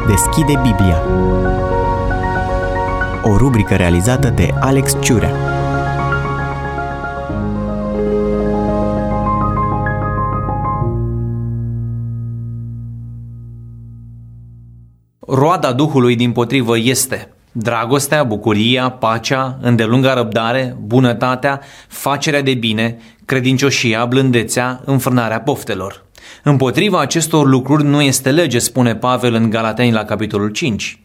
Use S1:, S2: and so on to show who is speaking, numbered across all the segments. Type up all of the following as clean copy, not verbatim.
S1: Deschide Biblia. O rubrică realizată de Alex Ciurea.
S2: Roada Duhului dimpotrivă este dragostea, bucuria, pacea, îndelunga răbdare, bunătatea, facerea de bine, credincioșia, blândețea, înfrânarea poftelor. Împotriva acestor lucruri nu este lege, spune Pavel în Galateni la capitolul 5.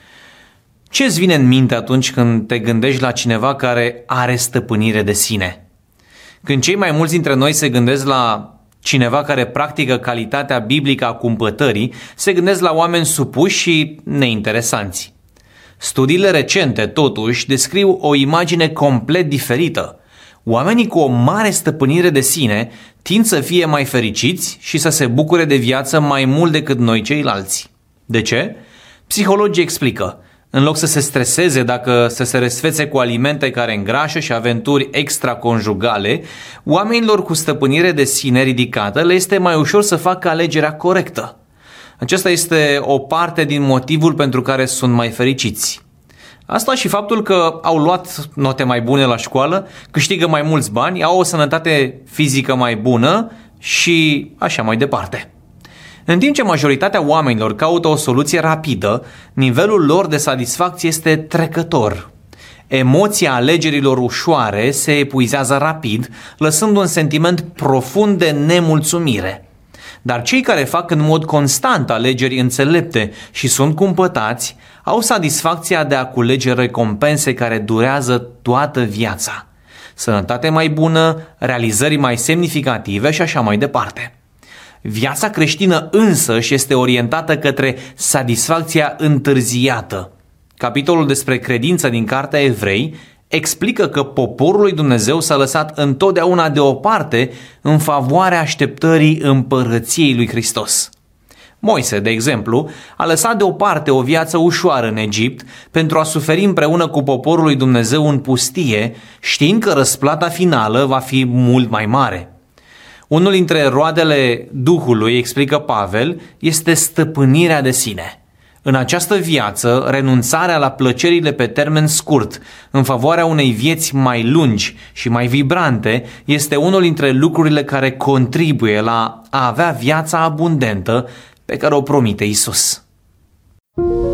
S2: Ce îți vine în minte atunci când te gândești la cineva care are stăpânire de sine? Când cei mai mulți dintre noi se gândesc la cineva care practică calitatea biblică a cumpătării, se gândesc la oameni supuși și neinteresanți. Studiile recente, totuși, descriu o imagine complet diferită. Oamenii cu o mare stăpânire de sine tind să fie mai fericiți și să se bucure de viață mai mult decât noi ceilalți. De ce? Psihologii explică. În loc să se streseze dacă să se răsfețe cu alimente care îngrașă și aventuri extraconjugale, oamenilor cu stăpânire de sine ridicată le este mai ușor să facă alegerea corectă. Acesta este o parte din motivul pentru care sunt mai fericiți. Asta și faptul că au luat note mai bune la școală, câștigă mai mulți bani, au o sănătate fizică mai bună și așa mai departe. În timp ce majoritatea oamenilor caută o soluție rapidă, nivelul lor de satisfacție este trecător. Emoția alegerilor ușoare se epuizează rapid, lăsând un sentiment profund de nemulțumire. Dar cei care fac în mod constant alegeri înțelepte și sunt cumpătați, au satisfacția de a culege recompense care durează toată viața. Sănătate mai bună, realizări mai semnificative și așa mai departe. Viața creștină însăși este orientată către satisfacția întârziată. Capitolul despre credință din Cartea Evrei explică că poporul lui Dumnezeu s-a lăsat întotdeauna deoparte în favoarea așteptării împărăției lui Hristos. Moise, de exemplu, a lăsat deoparte o viață ușoară în Egipt pentru a suferi împreună cu poporul lui Dumnezeu în pustie, știind că răsplata finală va fi mult mai mare. Unul dintre roadele Duhului, explică Pavel, este stăpânirea de sine. În această viață, renunțarea la plăcerile pe termen scurt, în favoarea unei vieți mai lungi și mai vibrante, este unul dintre lucrurile care contribuie la a avea viața abundentă pe care o promite Isus.